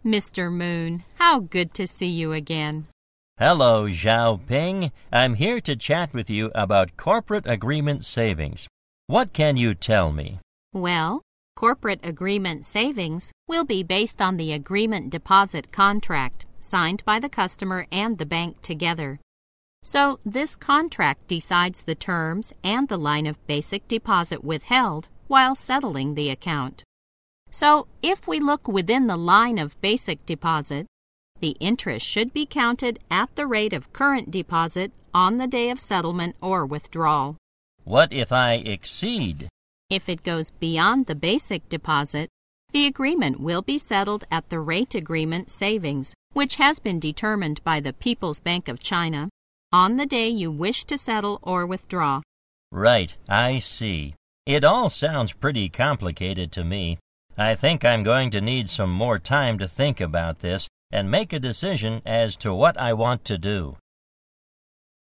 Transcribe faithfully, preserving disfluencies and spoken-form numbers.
Mister Moon, how good to see you again. Hello, Zhao Ping. I'm here to chat with you about corporate agreement savings. What can you tell me? Well, corporate agreement savings will be based on the agreement deposit contract signed by the customer and the bank together. So this contract decides the terms and the line of basic deposit withheld while settling the account. So if we look within the line of basic deposit, the interest should be counted at the rate of current deposit on the day of settlement or withdrawal. What if I exceed? If it goes beyond the basic deposit, the agreement will be settled at the rate agreement savings, which has been determined by the People's Bank of China, on the day you wish to settle or withdraw. Right, I see. It all sounds pretty complicated to me. I think I'm going to need some more time to think about this and make a decision as to what I want to do.